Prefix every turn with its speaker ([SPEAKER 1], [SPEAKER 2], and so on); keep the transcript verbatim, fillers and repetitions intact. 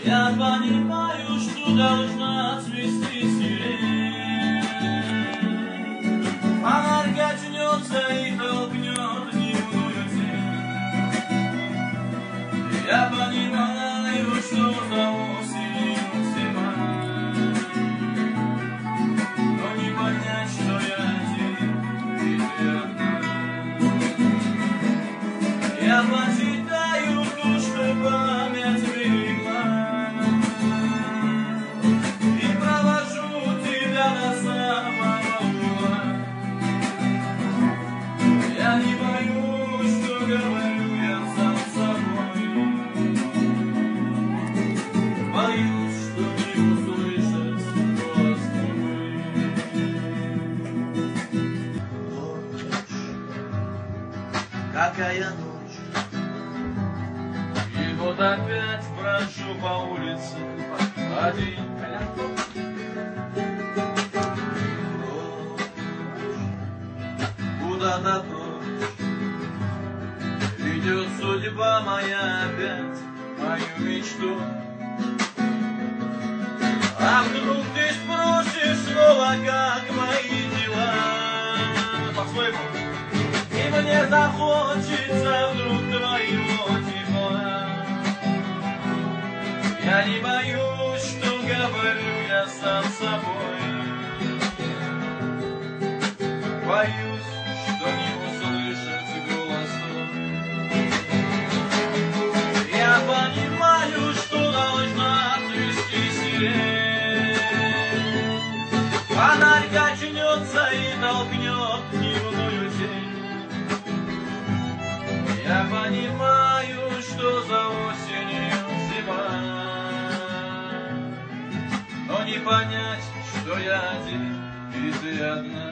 [SPEAKER 1] Я понимаю, что должна цвести сирень. Фонарь качнется и толкнет дневную тень. Я понимаю, что за осенью зима, но не понять, что я один и ты одна. Я почитаю то, что память берегла, и провожу тебя до самого угла. Я не боюсь, что говорю я сам с собой. Боюсь, что не услышать голос твой. Ночь, какая ночь, и вот опять брожу по улице один. Куда-то прочь ведет судьба моя опять мою мечту. А вдруг ты спросишь снова, как мои дела? По-своему. И мне захочется вдруг твоего тепла. Я не боюсь, что говорю я сам собой. Боюсь, что не услышать голос твой. Я понимаю, что должна цвести сирень. Фонарь качнется и толкнет дневную тень. Я понимаю, что за осенью зима, но не понять, что я один и ты одна.